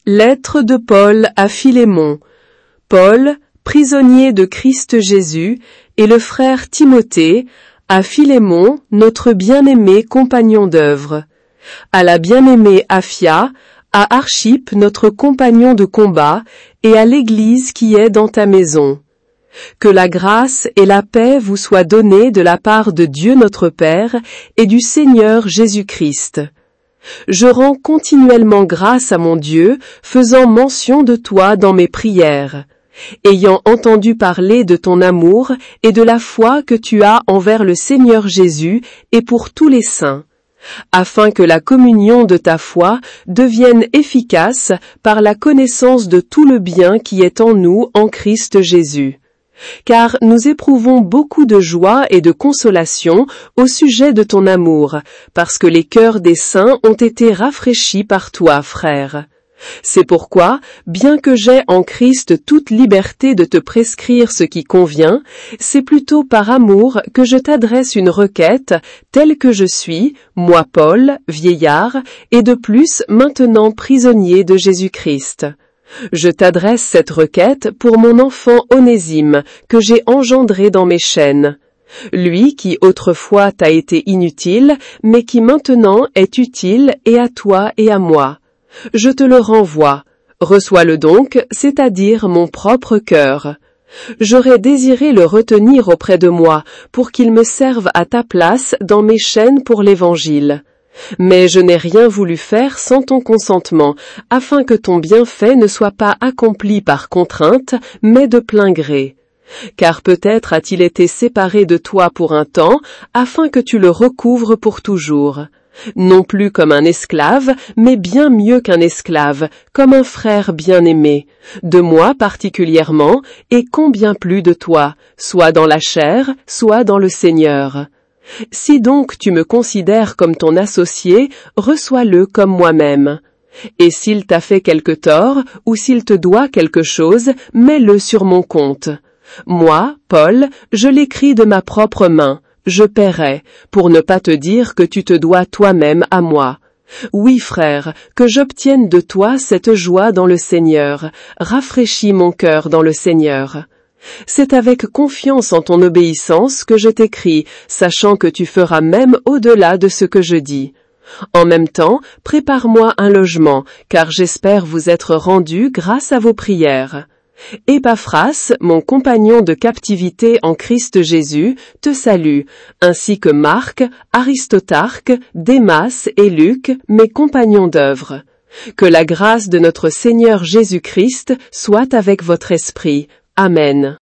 Lettre de Paul à Philémon. Paul, prisonnier de Christ Jésus, et le frère Timothée, à Philémon, notre bien-aimé compagnon d'œuvre. À la bien-aimée Aphia, à Archippe, notre compagnon de combat, et à l'Église qui est dans ta maison. Que la grâce et la paix vous soient données de la part de Dieu notre Père et du Seigneur Jésus-Christ. Je rends continuellement grâce à mon Dieu, faisant mention de toi dans mes prières, ayant entendu parler de ton amour et de la foi que tu as envers le Seigneur Jésus et pour tous les saints, afin que la communion de ta foi devienne efficace par la connaissance de tout le bien qui est en nous en Christ Jésus. Car nous éprouvons beaucoup de joie et de consolation au sujet de ton amour, parce que les cœurs des saints ont été rafraîchis par toi, frère. C'est pourquoi, bien que j'aie en Christ toute liberté de te prescrire ce qui convient, c'est plutôt par amour que je t'adresse une requête, telle que je suis, moi Paul, vieillard, et de plus maintenant prisonnier de Jésus-Christ. Je t'adresse cette requête pour mon enfant Onésime, que j'ai engendré dans mes chaînes. Lui qui autrefois t'a été inutile, mais qui maintenant est utile et à toi et à moi. Je te le renvoie. Reçois-le donc, c'est-à-dire mon propre cœur. J'aurais désiré le retenir auprès de moi, pour qu'il me serve à ta place dans mes chaînes pour l'Évangile. Mais je n'ai rien voulu faire sans ton consentement, afin que ton bienfait ne soit pas accompli par contrainte, mais de plein gré. Car peut-être a-t-il été séparé de toi pour un temps, afin que tu le recouvres pour toujours. Non plus comme un esclave, mais bien mieux qu'un esclave, comme un frère bien-aimé, de moi particulièrement, et combien plus de toi, soit dans la chair, soit dans le Seigneur. Si donc tu me considères comme ton associé, reçois-le comme moi-même. Et s'il t'a fait quelque tort, ou s'il te doit quelque chose, mets-le sur mon compte. Moi, Paul, je l'écris de ma propre main, je paierai, pour ne pas te dire que tu te dois toi-même à moi. Oui, frère, que j'obtienne de toi cette joie dans le Seigneur, rafraîchis mon cœur dans le Seigneur. C'est avec confiance en ton obéissance que je t'écris, sachant que tu feras même au-delà de ce que je dis. En même temps, prépare-moi un logement, car j'espère vous être rendu grâce à vos prières. Épaphras, mon compagnon de captivité en Christ Jésus, te salue, ainsi que Marc, Aristotarque, Démas et Luc, mes compagnons d'œuvre. Que la grâce de notre Seigneur Jésus-Christ soit avec votre esprit. Amen.